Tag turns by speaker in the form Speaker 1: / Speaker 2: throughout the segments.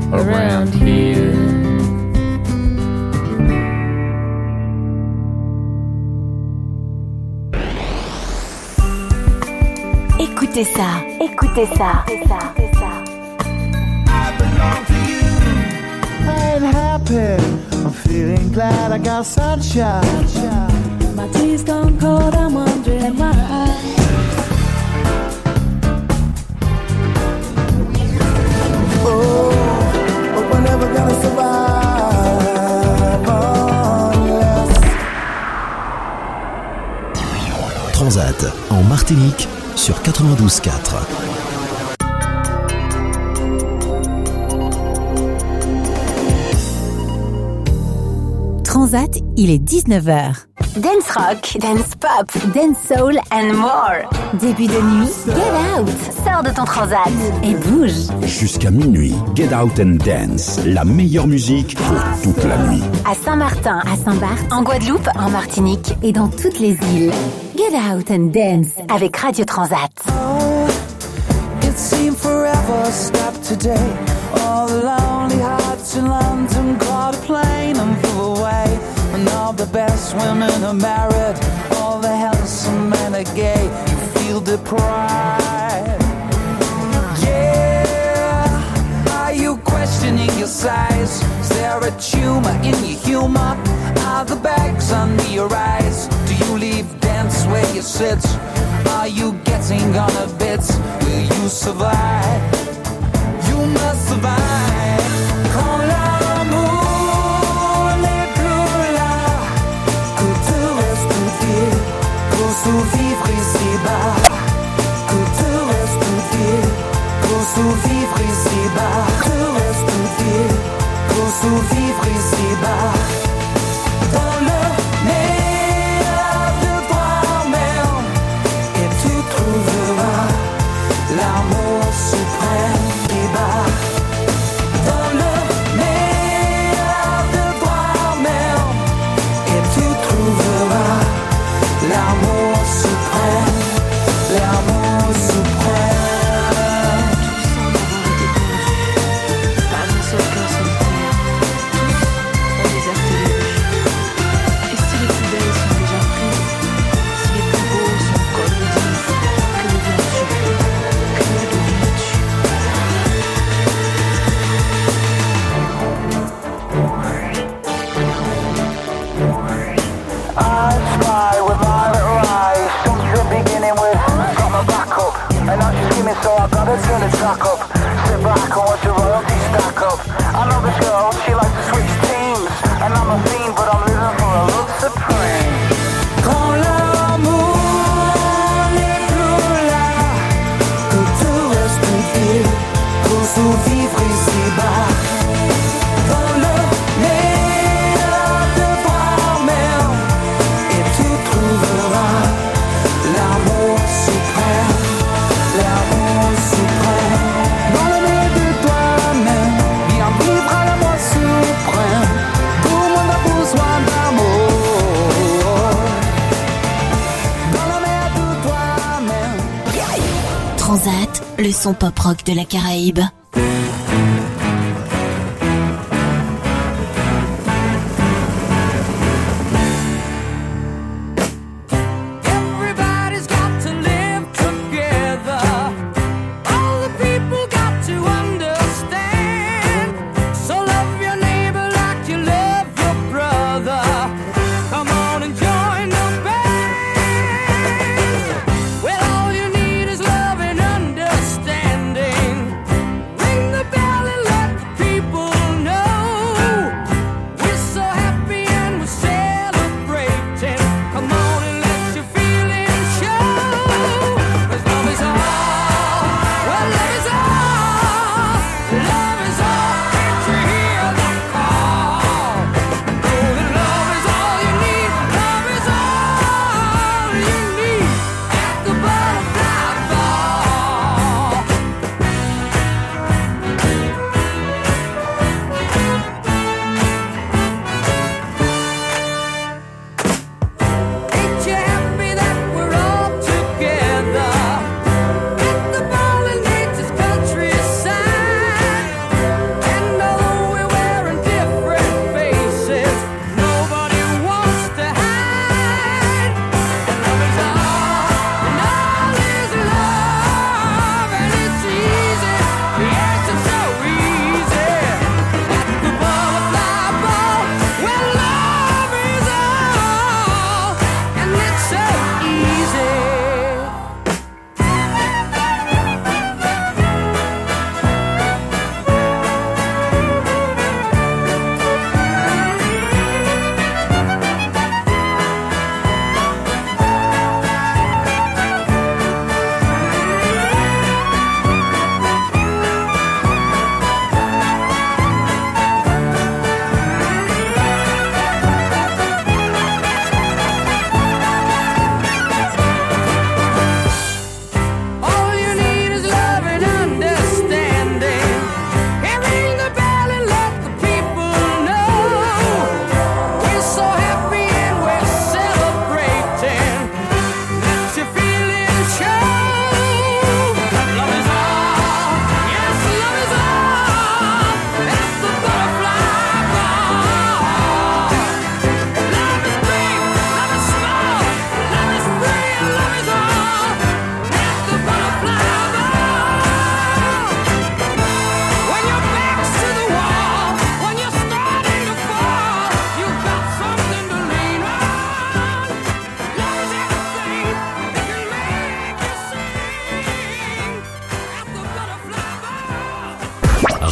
Speaker 1: around here.
Speaker 2: Écoutez ça, écoutez ça, écoutez ça.
Speaker 3: I belong to you. I'm happy. I'm feeling glad I got sunshine.
Speaker 4: My tea's gone cold, I'm wondering why.
Speaker 3: Oh, but we're never gonna survive unless.
Speaker 5: Transat en Martinique sur 92.4.
Speaker 2: Transat, il est 19h. Dance rock, dance pop, dance soul and more. Début de nuit, get out. Sors de ton transat et bouge.
Speaker 6: Jusqu'à minuit, Get Out and Dance, la meilleure musique pour toute la nuit.
Speaker 2: À Saint-Martin, à Saint-Barth, en Guadeloupe, en Martinique et dans toutes les îles. Get out and dance avec Radio Transat.
Speaker 3: Oh, it seemed forever stopped today. All the lonely hearts in London caught a plane and flew away. And all the best women are married. All the handsome men are gay. You feel deprived. Yeah, are you questioning your size? Is there a tumor in your humor? Are the bags under your eyes? Do you leave dance where you sit? Are you getting on a bit? Will you survive? You must survive. Quand l'amour n'est plus là, que te reste-t-il pour survivre ici-bas? Que te reste-t-il pour survivre ici-bas? Que te reste-t-il pour survivre ici-bas? Dans le meilleur de toi-même, et tu trouveras l'amour suprême débat. Dans le meilleur de toi-même, et tu trouveras l'amour suprême, l'amour suprême.
Speaker 4: Pas un seul cœur sur terre. Tous ont déserté les rues. Et si les plus belles sont déjà prises, si les plus beaux sont comme ils disent, que deviens-tu? Que deviens-tu?
Speaker 3: I spy with my little eyes. Something beginning with got my back up. And now she's screaming, so I gotta turn the track up. Sit back and watch the royalty stack up. I know this girl, she likes to switch teams. And I'm a fiend, but I'm living for a love supreme. Quand l'amour n'est plus là, que te reste-t-il pour survivre ici-bas? Dans le meilleur de toi-même, et tu trouveras l'amour suprême, l'amour suprême. Dans le meilleur de toi-même, viens vivre à l'amour suprême. Tout le monde a besoin d'amour. Dans le meilleur de toi-même.
Speaker 2: Transat, le son pop rock de la Caraïbe.
Speaker 3: Everybody's got to live together. All the people got to understand. So love your neighbor like you love your brother. Come on and join the band. Well, all you need is love and understanding. Ring the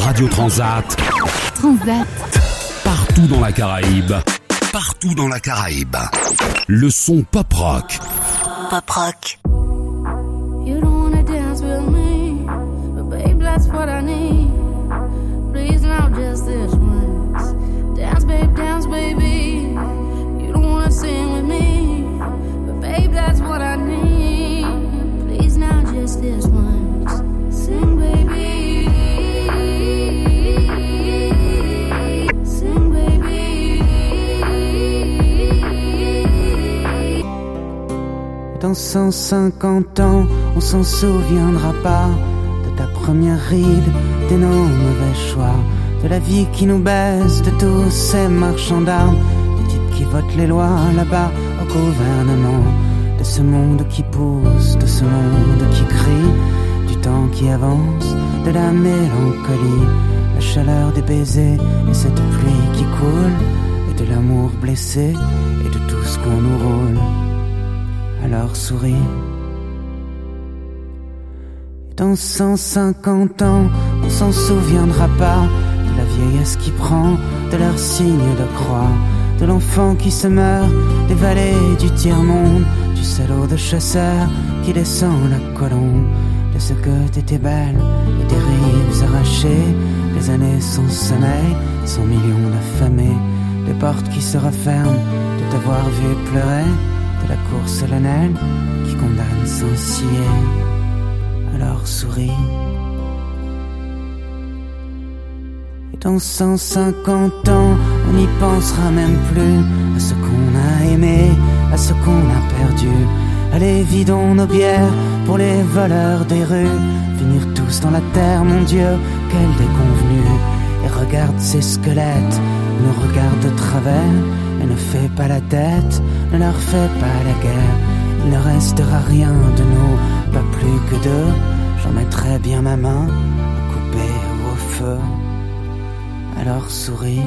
Speaker 6: Radio Transat.
Speaker 2: Transat.
Speaker 6: Partout dans la Caraïbe. Partout dans la Caraïbe. Le son pop rock.
Speaker 2: Pop rock.
Speaker 1: You don't wanna dance with me, but babe, that's what I need. Please now just this once. Dance, baby. You don't wanna sing with me, but babe, that's what I need. Please now just this once. Sing, baby. Sing, baby.
Speaker 7: Dans 150 ans, on s'en souviendra pas de ta première ride, de nos mauvais choix, de la vie qui nous baisse, de tous ces marchands d'armes, des types qui votent les lois là-bas au gouvernement, de ce monde qui pousse, de ce monde qui crie, du temps qui avance, de la mélancolie, la chaleur des baisers et cette pluie qui coule, et de l'amour blessé et de tout ce qu'on nous roule. Alors souris. Dans 150 ans, on s'en souviendra pas de la vieillesse qui prend, de leur signe de croix, de l'enfant qui se meurt, des vallées du tiers-monde, du salaud de chasseur qui descend la colombe, de ce que t'étais belle et des rives arrachées, des années sans sommeil, 100 millions d'affamés, des portes qui se referment, de t'avoir vu pleurer, de la cour solennelle qui condamne sans scier. Alors souris. Et dans 150 ans, on n'y pensera même plus à ce qu'on a aimé, à ce qu'on a perdu. Allez, vidons nos bières pour les voleurs des rues, finir tous dans la terre, mon Dieu, quelle déconvenue. Et regarde ces squelettes, nous regarde de travers, et ne fais pas la tête, ne leur fais pas la guerre. Il ne restera rien de nous, pas plus que deux. J'en mettrai bien ma main, à couper au feu. Alors souris.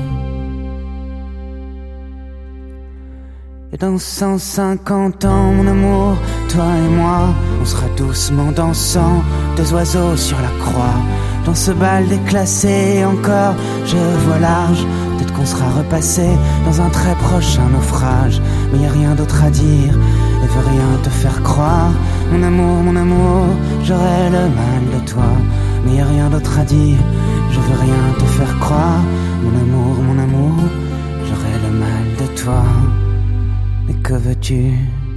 Speaker 7: Et dans 150 ans, mon amour, toi et moi, on sera doucement dansant, deux oiseaux sur la croix. Dans ce bal déclassé, encore, je vois large. Peut-être qu'on sera repassé dans un très prochain naufrage. Mais y a rien d'autre à dire, et veut rien te faire croire. Mon amour, j'aurai le mal de toi. Mais y a rien d'autre à dire, je veux rien te faire croire. Mon amour, j'aurai le mal de toi. Mais que veux-tu?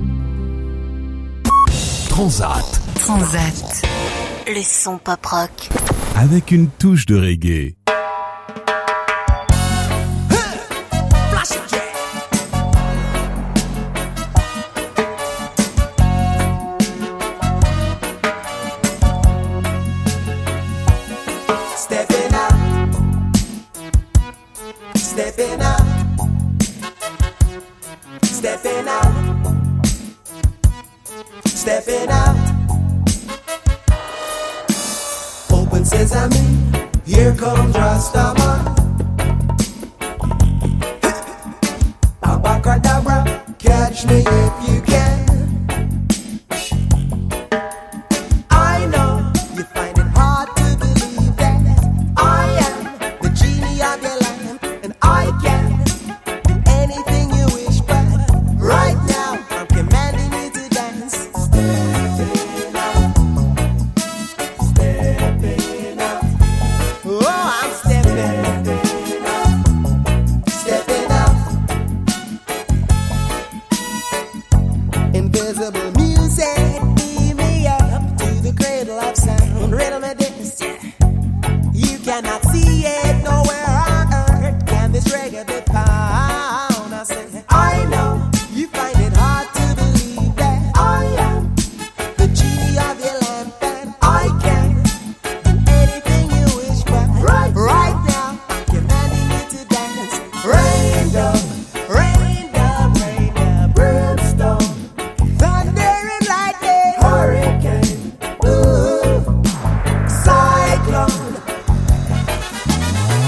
Speaker 5: Transat.
Speaker 2: Transat. Le son pop rock.
Speaker 5: Avec une touche de reggae.
Speaker 8: Stepping out, open sesame, here comes Rastaman. Abacadabra, catch me if you can. I know you find it hard to believe that I am the genie of your lamp, and I can do anything you wish, but right now I'm commanding you to dance. Stepping out, stepping out. Oh, I'm stepping out, stepping out. Invisible music, beam me up to the cradle of sound. Rhythm and dance, yeah. You cannot see it nowhere on earth. Can this reggae be found? I say, I know you find it hard to believe that I am the genie of your lamp, and I can do anything you wish, but right now I'm commanding you to dance. Rain down, rain down, rain down, brimstone, thunder and lightning, hurricane, ooh, cyclone.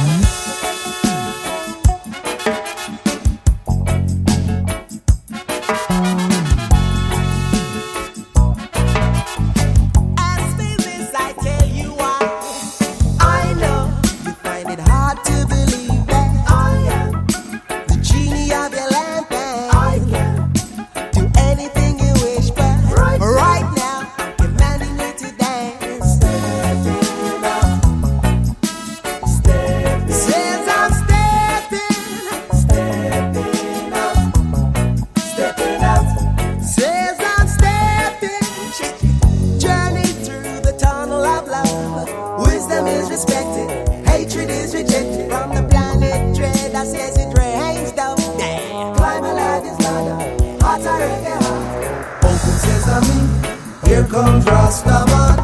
Speaker 8: comes Rastaman.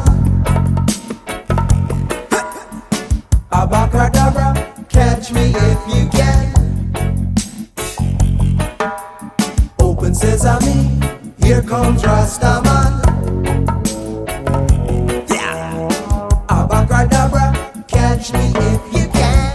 Speaker 8: Abacadabra, catch me if you can. Open sesame, here comes Rastaman. Yeah. Abacadabra, catch me if you can.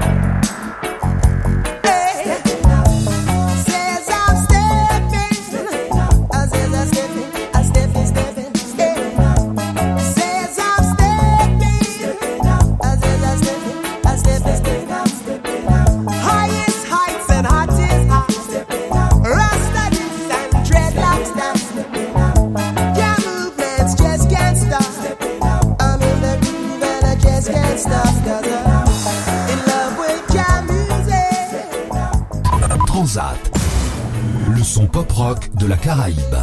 Speaker 8: Hey. Says I'm stepping, I says I'm stepping, I stepping, stepping, stepping. Says I'm stepping, I says I'm stepping, I stepping, stepping. Highest heights and hottest highs. Rasta dance and dreadlocks dance. Yeah, movements just can't stop. I'm in the groove and I just can't stop. 'Cause I'm in love with jam music.
Speaker 6: Transat, le son pop rock de la Caraïbe.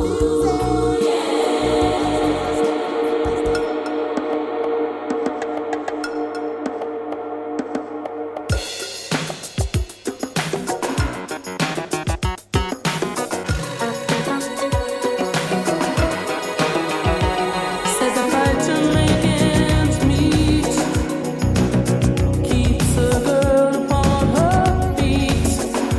Speaker 9: Says the fight to make ends meet keeps a girl upon her feet,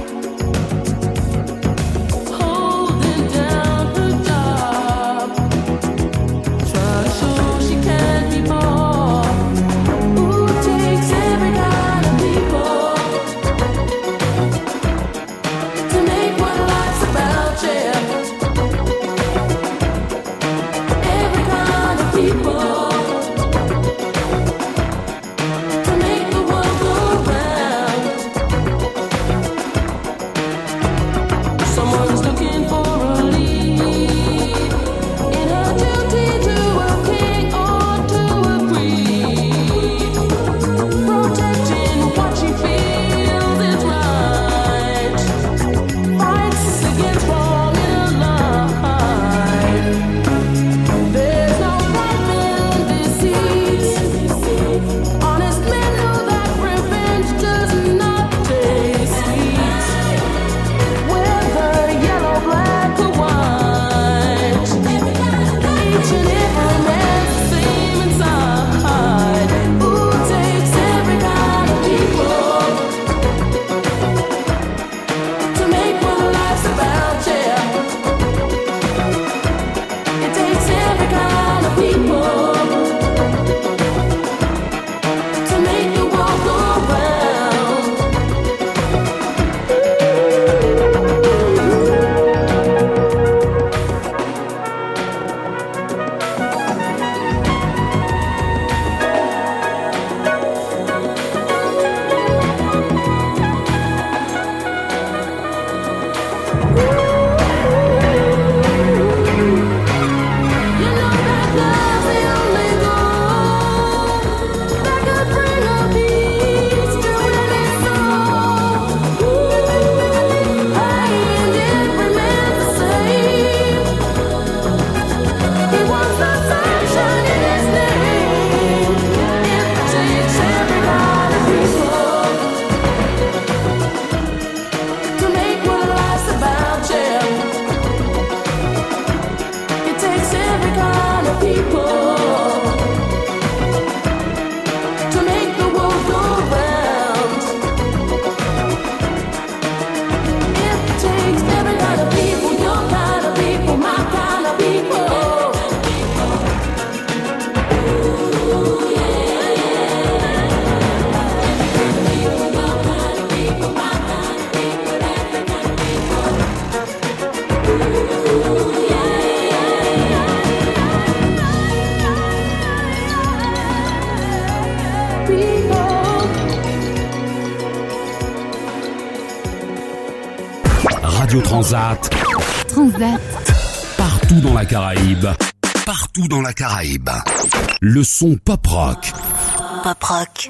Speaker 9: holding down her job, trying to show she can be more. Who takes every kind of people to make what life's about, yeah. Every kind of people to make the world go round. Someone's looking for a lead in her duty to a king or to a queen, protecting what she feels is right, fights against wrong in her life. There's no life in deceit. Honest men know that revenge does not taste sweet. Whether yellow, black, or white, each and every man's the same inside. Who takes every kind of people to make what life's about, yeah. It takes every kind of people to make the world go round. You know that love's the only goal that could bring a peace to any soul. And every man's the same. He wants the sunshine in his name. It takes every kind of people to make what life's about, yeah. It takes every kind of people to make the world go round. It takes every kind of people, your kind of people, my kind of people. Ooh, yeah, yeah. Your kind of people, my kind of people, every kind of people. Ooh, yeah,
Speaker 6: Radio Transat,
Speaker 2: Transat,
Speaker 6: partout dans la Caraïbe. Partout dans la Caraïbe. Le son pop rock.
Speaker 2: pop rock.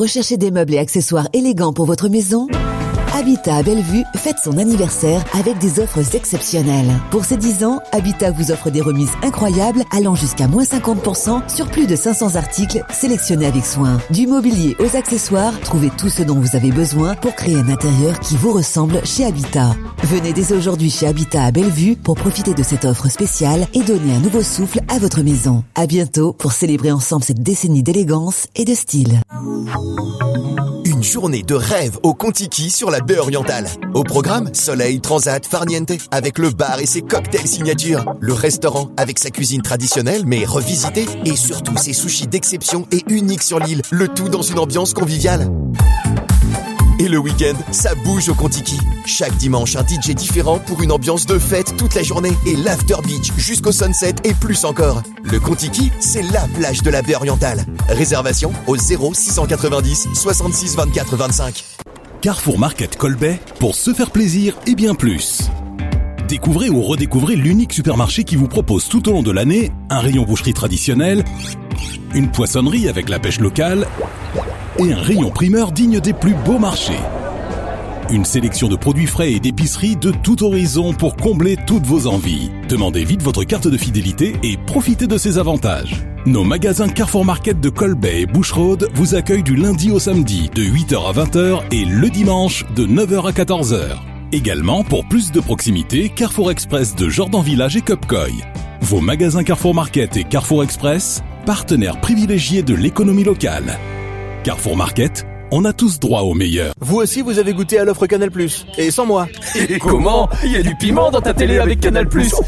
Speaker 10: recherchez des meubles et accessoires élégants pour votre maison? Habitat à Bellevue fête son anniversaire avec des offres exceptionnelles. Pour ses 10 ans, Habitat vous offre des remises incroyables allant jusqu'à moins 50% sur plus de 500 articles sélectionnés avec soin. Du mobilier aux accessoires, trouvez tout ce dont vous avez besoin pour créer un intérieur qui vous ressemble chez Habitat. Venez dès aujourd'hui chez Habitat à Bellevue pour profiter de cette offre spéciale et donner un nouveau souffle à votre maison. À bientôt pour célébrer ensemble cette décennie d'élégance et de style.
Speaker 11: Une journée de rêve au Contiki sur la baie orientale. Au programme, soleil, transat, farniente, avec le bar et ses cocktails signature. Le restaurant avec sa cuisine traditionnelle mais revisitée. Et surtout ses sushis d'exception et uniques sur l'île. Le tout dans une ambiance conviviale. Et le week-end, ça bouge au Contiki. Chaque dimanche, un DJ différent pour une ambiance de fête toute la journée. Et l'after beach jusqu'au sunset et plus encore. Le Contiki, c'est la plage de la baie orientale. Réservation au 0690 66 24 25.
Speaker 6: Carrefour Market Colbay, pour se faire plaisir et bien plus. Découvrez ou redécouvrez l'unique supermarché qui vous propose tout au long de l'année un rayon boucherie traditionnel, une poissonnerie avec la pêche locale et un rayon primeur digne des plus beaux marchés. Une sélection de produits frais et d'épiceries de tout horizon pour combler toutes vos envies. Demandez vite votre carte de fidélité et profitez de ses avantages. Nos magasins Carrefour Market de Colbay et Boucherode vous accueillent du lundi au samedi de 8h à 20h et le dimanche de 9h à 14h. Également, pour plus de proximité, Carrefour Express de Jordan Village et Cupcoy. Vos magasins Carrefour Market et Carrefour Express, partenaires privilégiés de l'économie locale. Carrefour Market, on a tous droit au meilleur.
Speaker 12: Vous aussi, vous avez goûté à l'offre Canal+. Et sans moi.
Speaker 13: Et comment ? Il y a du piment dans ta télé avec Canal+.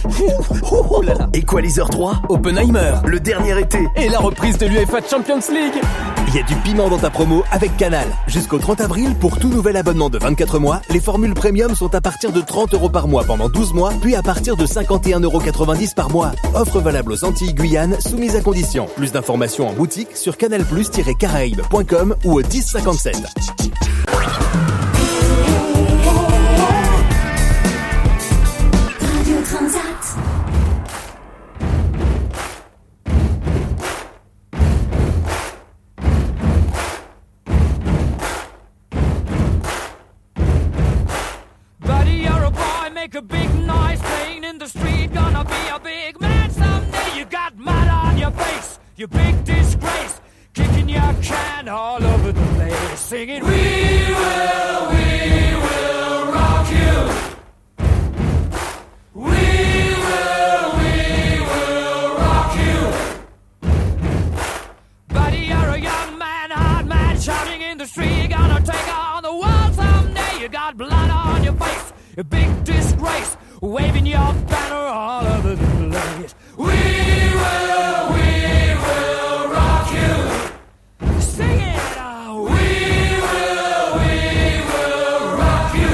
Speaker 12: Oh là là. Equalizer 3, Oppenheimer, le dernier été.
Speaker 13: Et la reprise de l'UEFA Champions League.
Speaker 12: Il y a du piment dans ta promo avec Canal. Jusqu'au 30 avril, pour tout nouvel abonnement de 24 mois, les formules premium sont à partir de 30 € par mois pendant 12 mois, puis à partir de 51,90 € par mois. Offre valable aux Antilles Guyane, soumise à condition. Plus d'informations en boutique sur canalplus-caraïbes.com ou au 1057.
Speaker 9: Radio Transat.
Speaker 14: Buddy, you're a boy, make a big noise, playing in the street, gonna be a big man someday. You got mud on your face, you big disgrace, kicking your can all over the place, singing, we will rock you. We will rock you. Buddy, you're a young man, hard man, shouting in the street, gonna take on the world someday. You got blood on your face, a big disgrace, waving your banner all over the place. We will rock you. Sing it! We will rock you.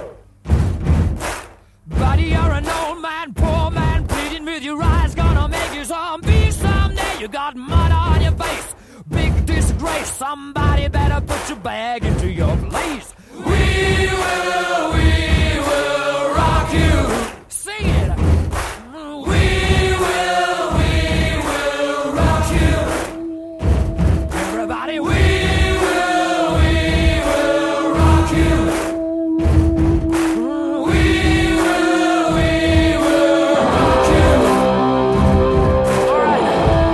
Speaker 14: Buddy, you're an old man, poor man, pleading with your eyes, gonna make you zombie someday. You got mud on your face, big disgrace. Somebody better put your bag into your place. We will rock you. Sing it! We will rock you. Everybody, we will rock you. We will rock you. All right.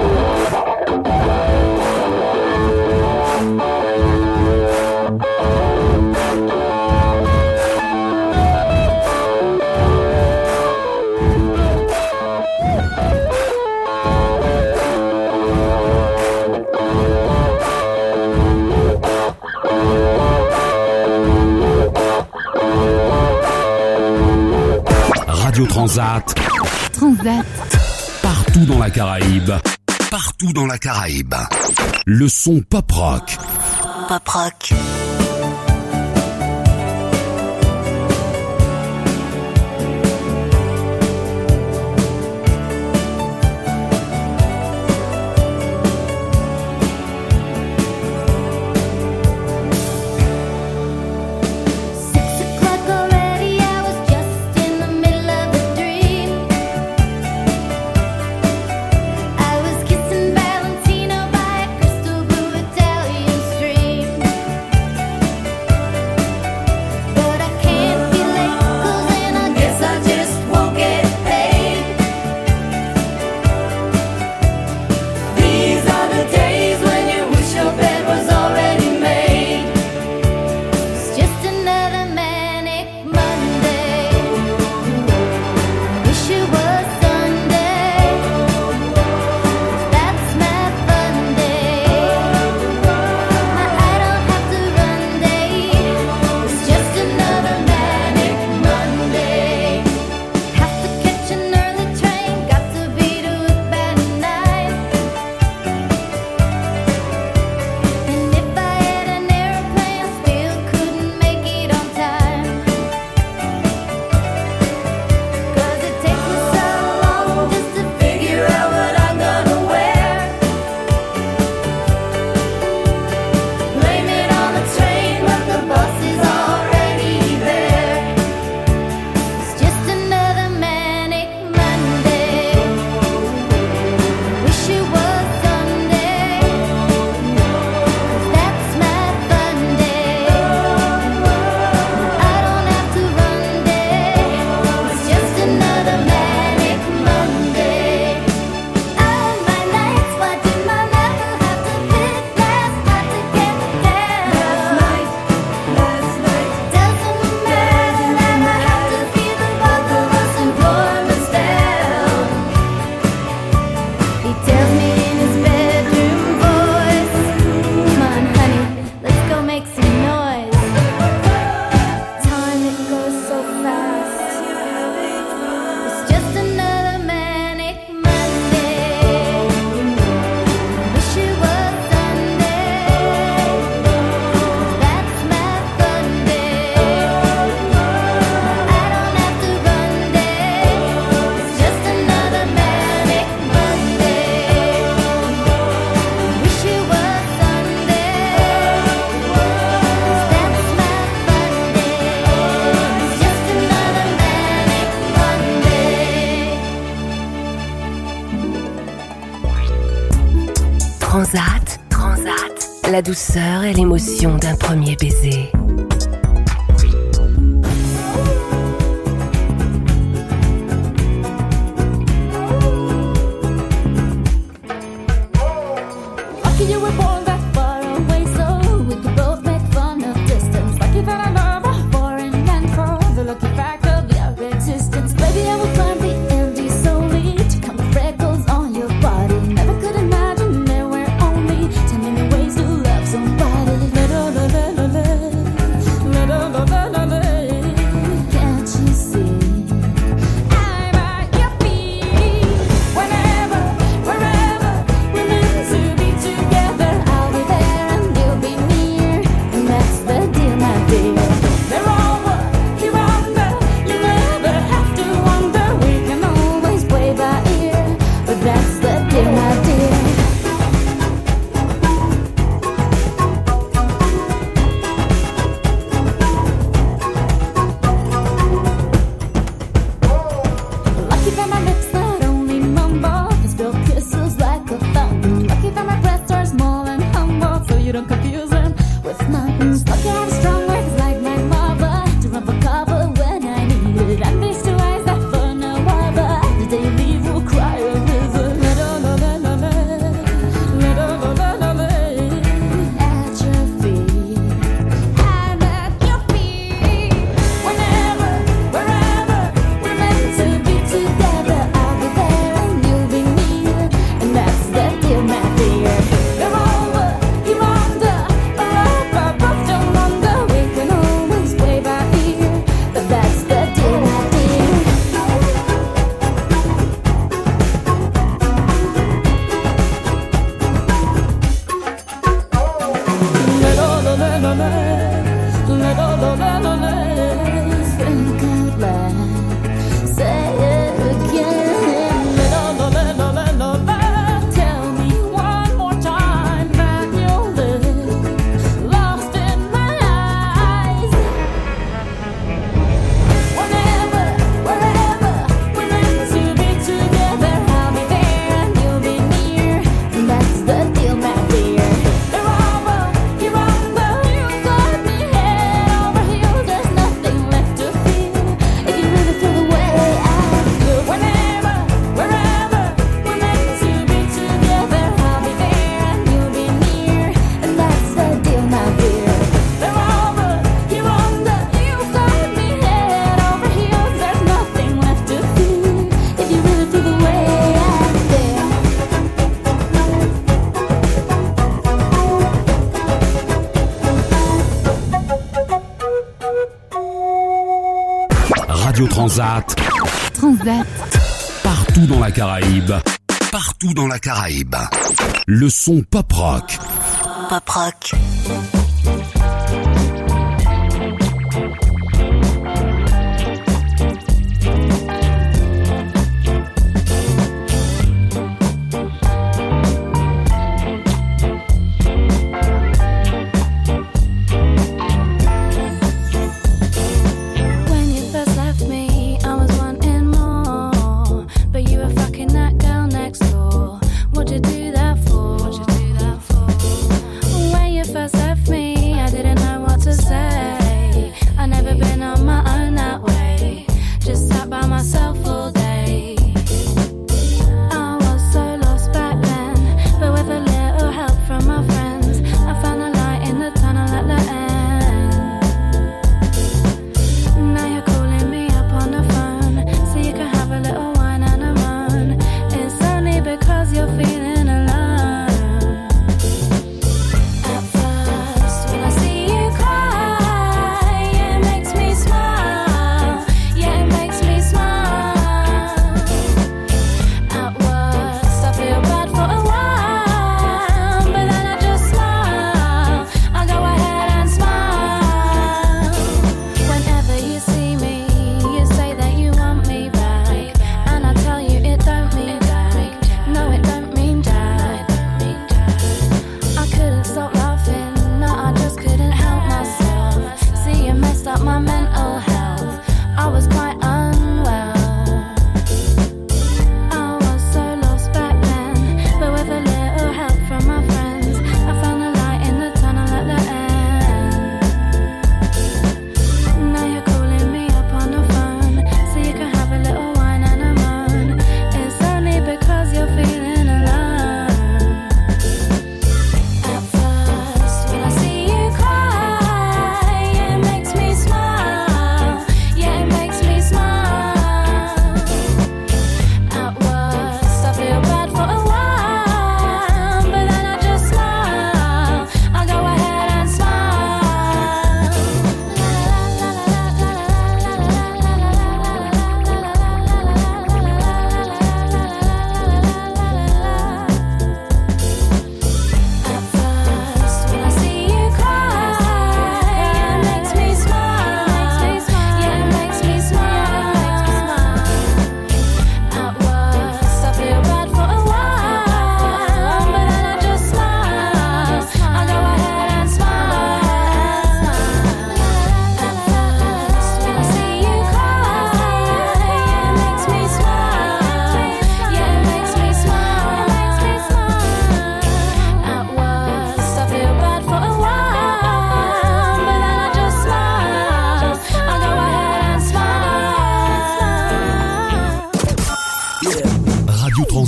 Speaker 6: Radio Transat.
Speaker 2: Transat.
Speaker 6: Partout dans la Caraïbe. Partout dans la Caraïbe. Le son pop rock.
Speaker 2: Pop rock.
Speaker 9: I was kissing Valentino by a crystal blue Italian stream.
Speaker 15: La douceur et l'émotion d'un premier baiser.
Speaker 1: Lucky you were born that far away, so we could both make fun of distance. Lucky that I love her for and for the lucky fact of your existence. Baby, I will climb the Andes solely to count the freckles on your body. Never could imagine there were only 10 million ways to love somebody. Can't you see? I'm at your feet. Whenever, wherever, we're meant to be together. I'll be there and you'll be near, and that's the deal, my dear. They're over, you're under. You never have to wonder. We can always play by ear, but that's the deal, my dear. Lucky that my lips not only mumble, can spill kisses like a fountain. Lucky that my breasts are small and humble, so you don't confuse them with mountains. Lucky I have strong words like my mother to run for cover when I need it. And these two eyes that for no other, the day you leave will cry a river. At your feet, I'm at your feet. Whenever, wherever, we're meant to be together. I'll be there and you'll be near, and that's the deal, my dear. They're over, you're under, up above, don't wonder. We can always play by ear, but that's the deal, my dear. Think out loud, say it again. Tell me one more time that you'll live lost in my eyes. Whenever, wherever, we're meant to be together. I'll be there and you'll be near, and that's the deal, my dear. They're over, you're under, you've got me head over heels. There's nothing left to feel if you really feel the way I feel. Whenever, wherever, we're meant to be together. I'll be there and you'll be near, and that's the deal, my dear. They're over, you're under, you've got me head over heels. There's nothing left to feel if you really feel the way I feel.
Speaker 6: Radio Transat,
Speaker 2: Transat.
Speaker 6: partout dans la Caraïbe. Partout dans la Caraïbe. Le son pop rock.
Speaker 2: Pop rock.
Speaker 1: When you first left me, I was wanting more, but you were fucking that girl next door. What'd you do that for? When you first left me, I didn't know what to say. I never been on my own that way, just sat by myself all day. I was so lost back then, but with a little help from my friends, I found a light in the tunnel at the end. Now you're calling me up on the phone, so you can have a little wine and a moan. It's only because you're feeling alone. At first, when I see you cry, it makes me smile. Yeah, it makes me smile. At worst, I feel bad for a while, but then I just smile. I go ahead and smile. Whenever you see me, you say that you want me back, and I tell you it don't mean that. No, it don't mean that. I couldn't stop laughing, no, I just couldn't help myself. See, you messed up my mental health. I was quite unwell. I was so lost back then, but with a little help from my friends, I found a light in the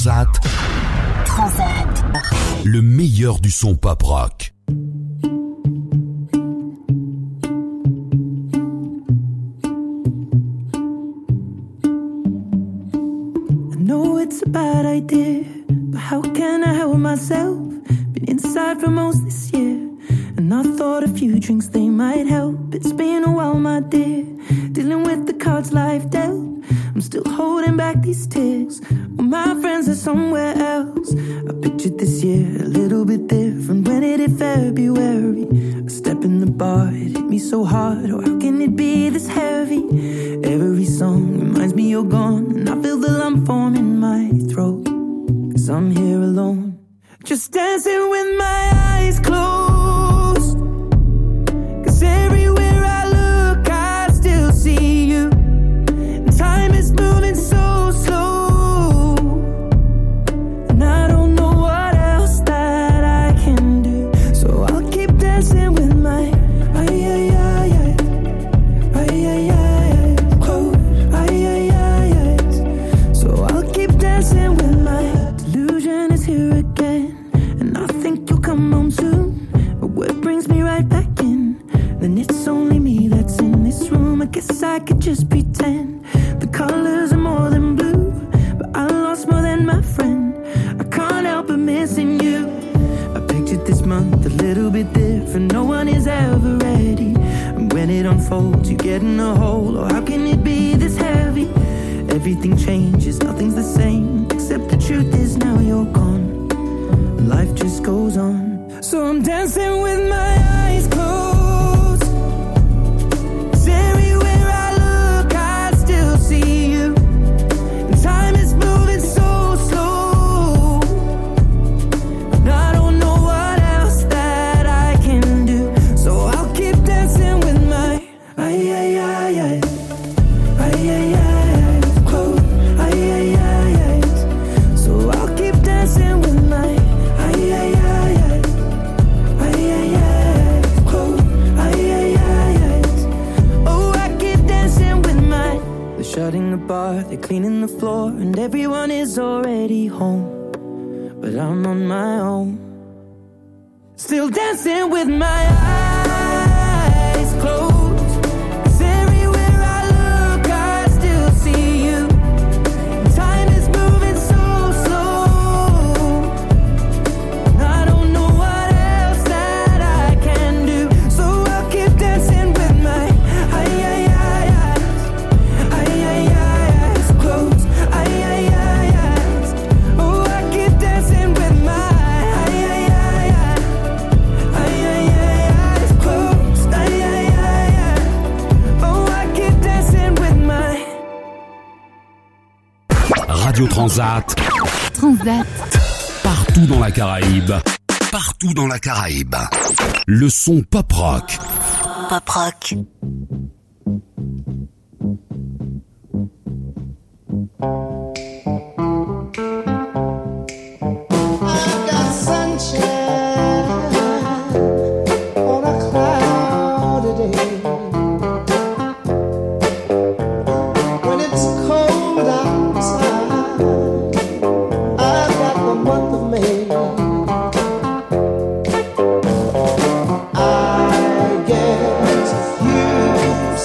Speaker 5: Transat. Le meilleur du son pop rock.
Speaker 16: I know it's a bad idea, but how can I help myself? Been inside for most this year, and I thought a few drinks they might help. It's been a while, my dear, dealing with the cards life dealt. I'm still holding back these tears, well, my friends are somewhere else. I pictured this year a little bit different when it hit February. A step in the bar, it hit me so hard. Oh, how can it be this heavy? Every song reminds me you're gone, and I feel the lump form in my throat, 'cause I'm here alone, just dancing with my eyes closed. 'Cause everywhere I look, I still see you. Time is moving so slow, and I don't know what else that I can do. So I'll keep dancing with my close. So I'll keep dancing with my delusion is here again, and I think you'll come home soon. But what brings me right back in? Then it's only me that's in this room. I guess I could just pretend. The colors are more than blue, but I lost more than my friend. I can't help but missing you. I pictured this month a little bit different. No one is ever ready, and when it unfolds, you get in a hole. Oh, how can it be this heavy? Everything changes, nothing's the same, except the truth is now you're gone. Life just goes on. So I'm dancing with my eyes closed. 'Cause everywhere I look, I still see you. And time is moving so slow, and I don't know what else that I can do. So I'll keep dancing with my close. So I'll keep dancing with my shutting the bar, they're cleaning the floor, and everyone is already home, but I'm on my own, still dancing with my eyes closed. 'Cause everywhere I look, I still see you. Time is moving so slow, and I don't know what else that I can do. So I'll keep dancing with my
Speaker 5: Radio Transat. Partout dans la Caraïbe. Partout dans la Caraïbe. Le son pop rock.
Speaker 2: Pop rock.
Speaker 8: I guess you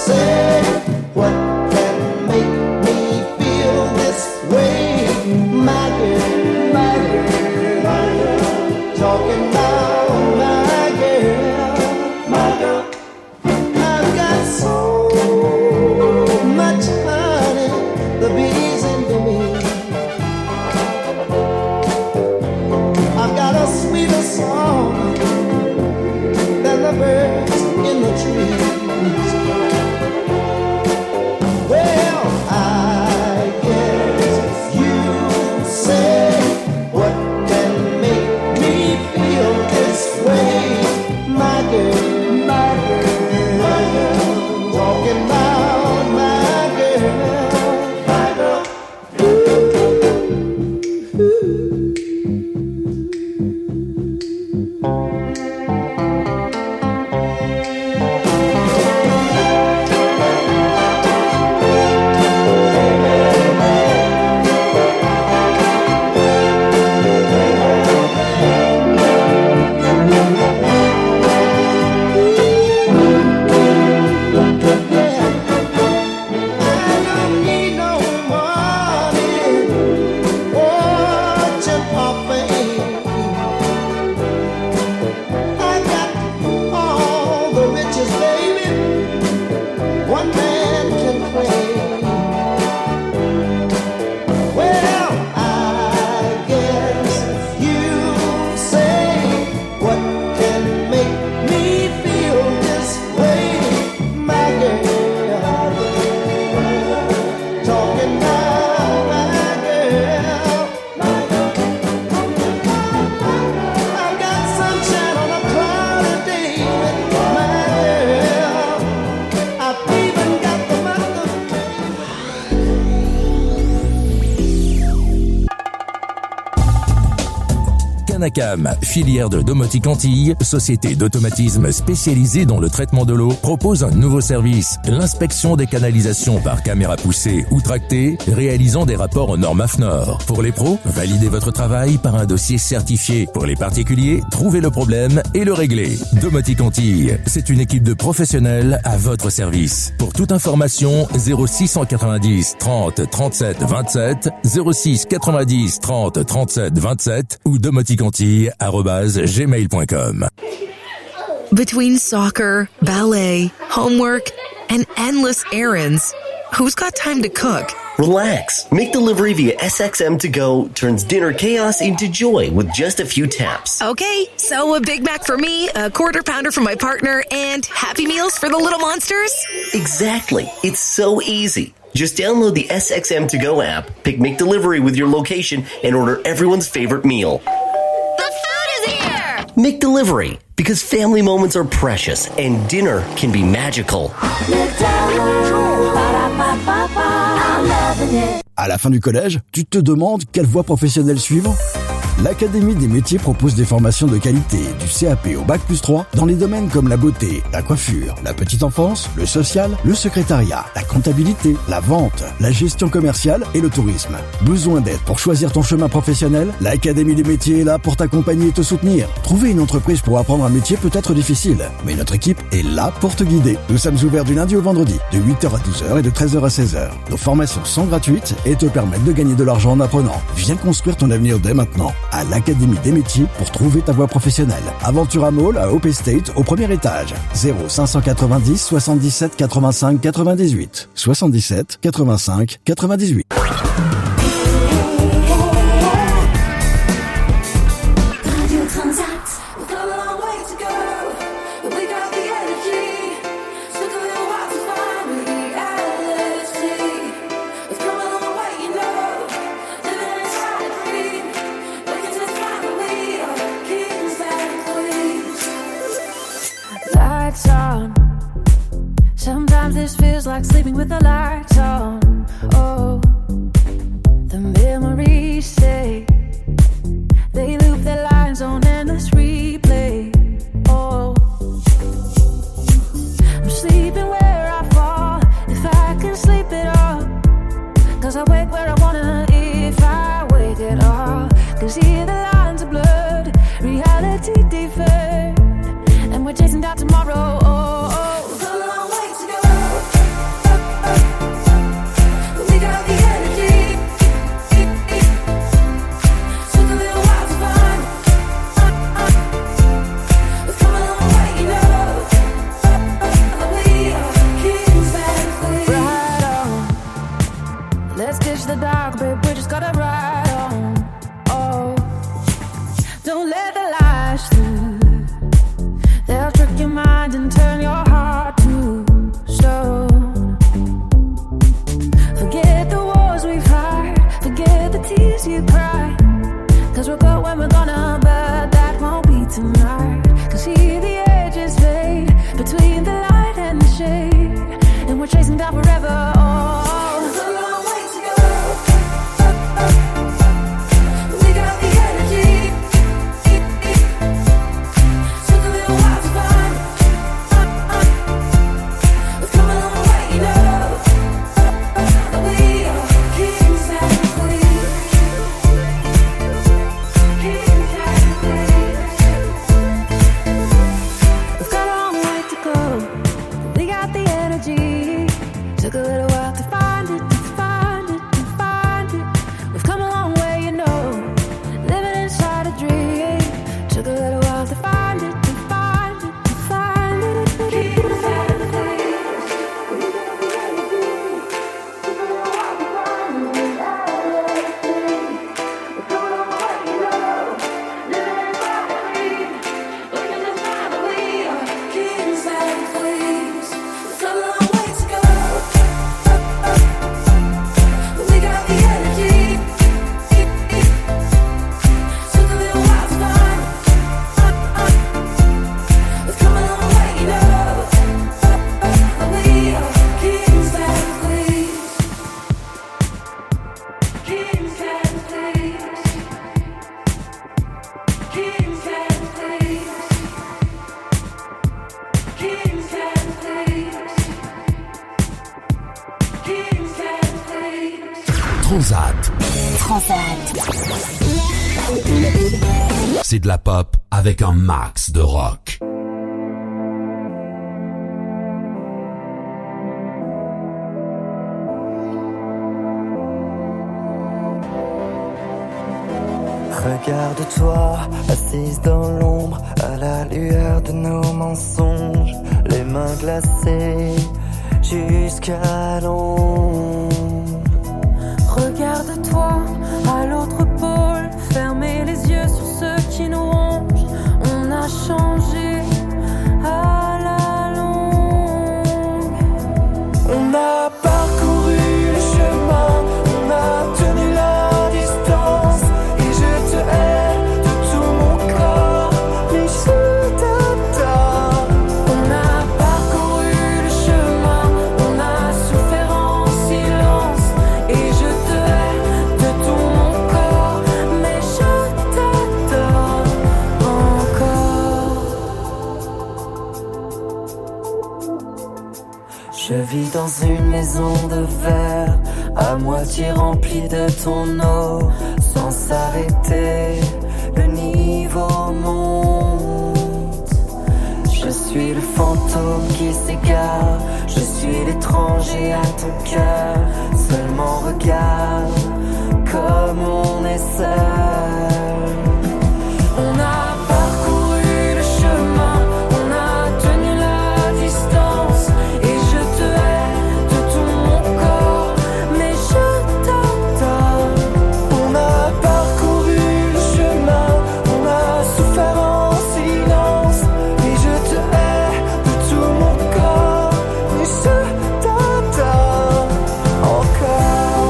Speaker 17: Sanacam, filière de Domotique Antilles, société d'automatisme spécialisée dans le traitement de l'eau, propose un nouveau service, l'inspection des canalisations par caméra poussée ou tractée, réalisant des rapports aux normes AFNOR. Pour les pros, validez votre travail par un dossier certifié. Pour les particuliers, trouvez le problème et le réglez. Domotique Antilles, c'est une équipe de professionnels à votre service. Pour toute information, 0690 30 37 27, 06 90 30 37 27 ou domotiqueantilles@gmail.com.
Speaker 18: Between soccer, ballet, homework, and endless errands, who's got time to cook?
Speaker 19: Relax. McDelivery via SXM To Go turns dinner chaos into joy with just a few taps.
Speaker 18: Okay, so a Big Mac for me, a Quarter Pounder for my partner, and Happy Meals for the little monsters?
Speaker 19: Exactly. It's so easy. Just download the SXM To Go app, pick McDelivery with your location, and order everyone's favorite meal.
Speaker 18: The food is here!
Speaker 19: McDelivery, because family moments are precious and dinner can be magical.
Speaker 20: À la fin du collège, tu te demandes quelle voie professionnelle suivre ? L'Académie des métiers propose des formations de qualité, du CAP au Bac+3, dans les domaines comme la beauté, la coiffure, la petite enfance, le social, le secrétariat, la comptabilité, la vente, la gestion commerciale et le tourisme. Besoin d'aide pour choisir ton chemin professionnel ? L'Académie des métiers est là pour t'accompagner et te soutenir. Trouver une entreprise pour apprendre un métier peut être difficile, mais notre équipe est là pour te guider. Nous sommes ouverts du lundi au vendredi, de 8h à 12h et de 13h à 16h. Nos formations sont gratuites et te permettent de gagner de l'argent en apprenant. Viens construire ton avenir dès maintenant à l'Académie des métiers pour trouver ta voie professionnelle. Aventura Mall à Hope Estate au premier étage. 0590 77 85 98. 77 85 98.
Speaker 1: Lights on. Sometimes this feels like sleeping with the lights on. Oh, the memories stay. They loop their lines on endless replay. Oh, I'm sleeping where I fall. If I can sleep it all, 'cause I wake where I wanna. If I wake at all, 'cause here the lines are blurred, reality deferred, and we're chasing down tomorrow. Oh, oh. We've got a long way to go. We got the energy. Took a little while to find. We've come a long way, you know. We are kings and queens. Right on. Let's ditch the dark, babe. We just gotta ride on. Oh, don't let the lies through. They'll trick your mind and turn your heart to stone. Forget the wars we fight, forget the tears you cry, 'cause we'll go when we're gonna, but that won't be tonight. 'Cause here the edges fade between the light and the shade, and we're chasing down forever. Oh, it's a long way to go. We got the energy. Took a little while to find. We've come a long way, you know. We are kings and queens. Kings and queens. We've got a long way to go. We got the energy. Took a little while to find it, to find it, to find it. We've come a long way, you know. Living inside a dream. Took a little while to find it, to find it, to find it. Kings and queens. Kings and queens. We've got a long way to go.
Speaker 5: Transat. C'est de la pop avec un max de rock.
Speaker 21: Regarde-toi, assise dans l'ombre, à la lueur de nos mensonges, les mains glacées jusqu'à l'ombre.
Speaker 9: Regarde-toi à l'autre pôle, fermez les yeux sur ceux qui nous rongent. On a changé à la longue.
Speaker 21: On a parcouru le chemin, on a tenu la distance. Et je te hais de tout mon corps, mais je t'adore. On a parcouru le chemin, on a souffert en silence. Et je te hais de tout mon corps, mais je t'adore encore. Je vis dans une maison de verre, à moitié remplie de ton eau. Sans s'arrêter, le niveau monte. Je suis le fantôme qui s'égare, je suis l'étranger à ton cœur. Seulement regarde comme on est seul. On a parcouru le chemin, on a tenu la distance. Et je te hais de tout mon corps, mais je t'adore. On a parcouru le chemin, on a souffert en silence. Et je te hais de tout mon corps, mais je t'adore encore.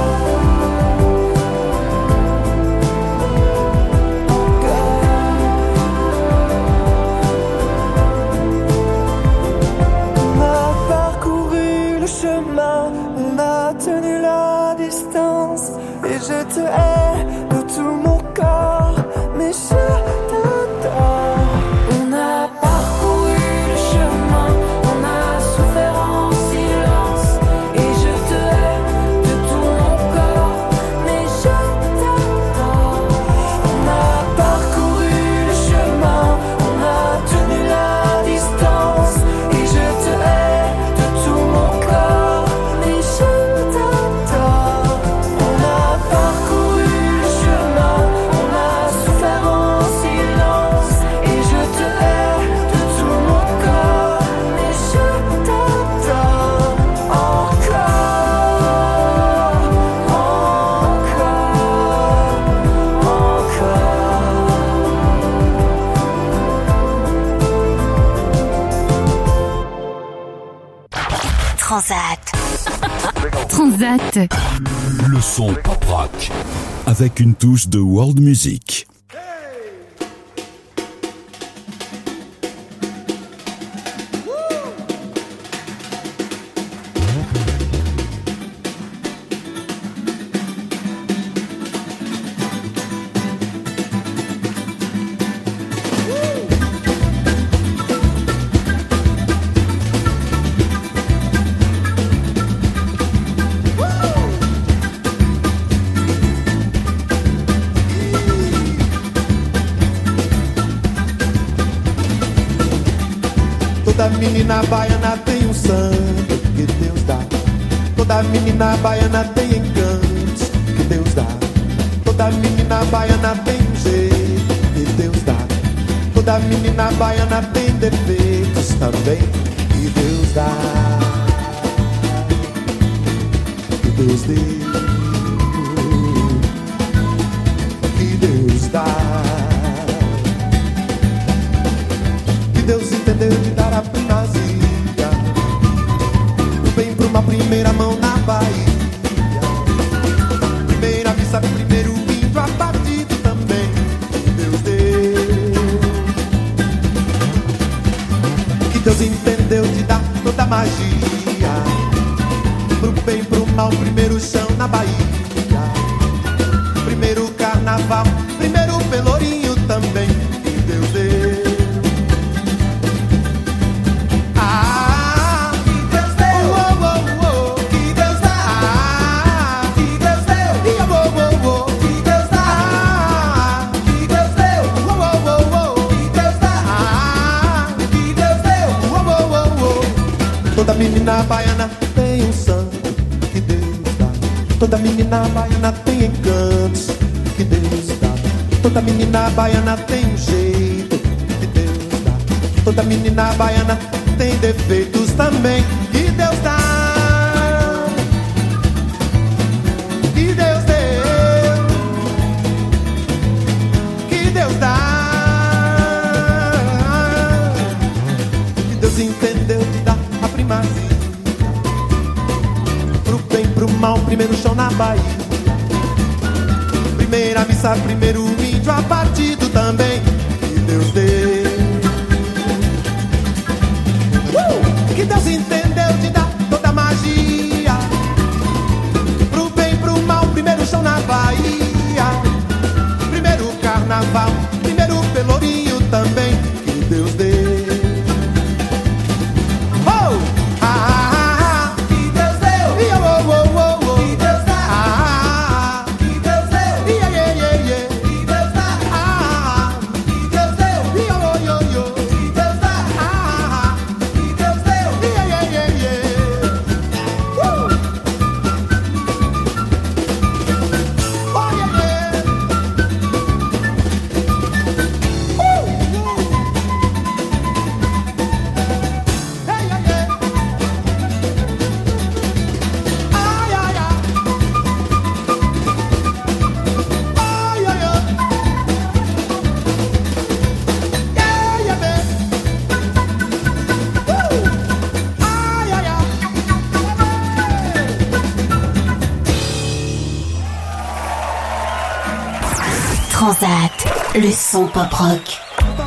Speaker 21: On a parcouru le chemin, on a tenu la distance. Et je te hais de tout mon corps, mais je t'adore. On a parcouru le chemin, on a souffert en silence. Et je te hais de tout mon corps, mais je t'adore. On a parcouru le chemin, on a tenu la distance. Et je te hais de tout mon corps, mais je t'adore. On a parcouru le chemin, on a souffert en silence. Et je te hais de tout mon corps, mais je t'adore encore,
Speaker 2: Transat.
Speaker 5: Le son pop rock avec une touche de world music.
Speaker 22: Toda menina baiana tem sangue que Deus dá. Toda menina baiana tem encantos que Deus dá. Toda menina baiana tem jeito que Deus dá. Toda menina baiana tem defeitos também que Deus dá. Que Deus deu, que Deus dá. Que Deus entendeu de dar a primazia, vem pra uma primeira mão na Bahia. Primeira missa, primeiro índio abatido também que Deus deu. Que Deus entendeu de dar toda a magia, pro bem, pro mal, primeiro chão na Bahia. Primeiro carnaval, primeiro pelourinho também que Deus deu. Que Deus deu, que Deus dá, que Deus deu. baiana tem um santo que Deus dá. Toda menina baiana tem encantos que Deus dá. Toda menina baiana tem um jeito que Deus dá. Toda menina baiana tem defeitos também que Deus dá. Que Deus deu, que Deus dá. Que Deus entendeu de dar a primazia. Pro bem, pro mal, primeiro chão na Bahia. Primeira missa, primeiro índio abatido também que Deus deu. Que Deus entendeu de dar toda a magia. Pro bem, pro mal, primeiro chão na Bahia. Primeiro carnaval, primeiro pelourinho também que Deus deu. Oh! Que Deus deu! Que Deus dá! Que Deus deu! Que Deus dá! Que Deus deu! Que Deus dá! Que Deus deu!
Speaker 2: Transat, le son pop rock.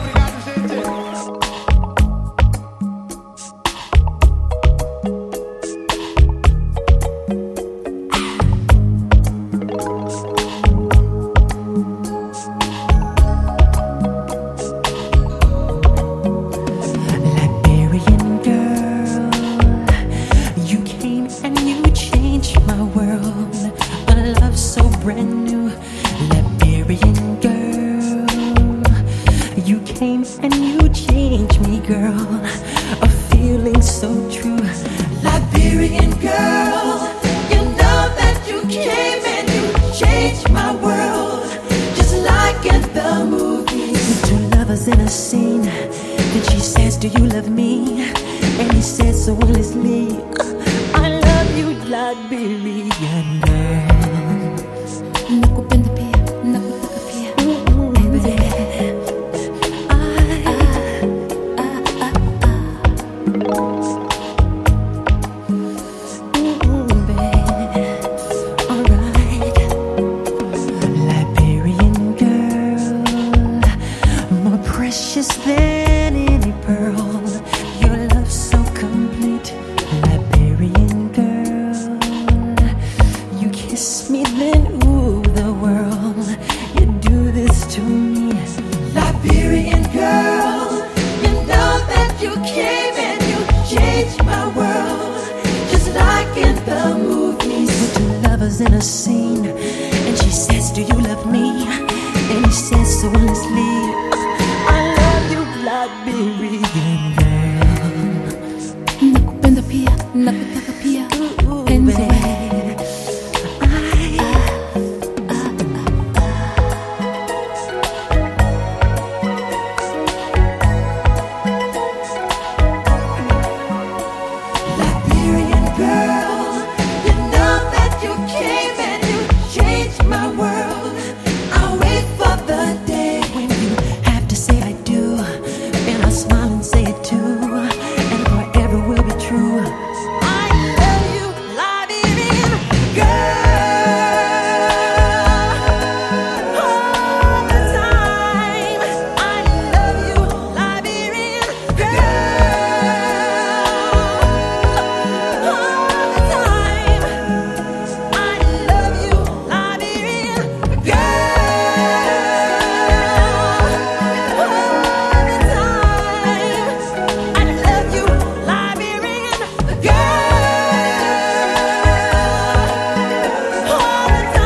Speaker 16: Liberian girl, you came and you changed my world. A love so brand new. Liberian girl, you came and you changed me, girl. A feeling so true. Liberian girl, you know that you came and you changed my world, just like in the movies. Two lovers in a scene, then she says, do you love me? And he says so honestly, I love you, Liberian girl. Nakupenda pia, nakutaka pia, baby. Liberian girl, more precious than any pearl. Your love so complete. Liberian girl, you kiss me then ooh the world. You do this to me. Liberian girl, you know that you came and you changed my world, just like in the movies. With two lovers in a scene, and she says, do you love me? And he says so honestly, I love you, Liberian girl. Nakupenda pia, nakutaka pia, penzi.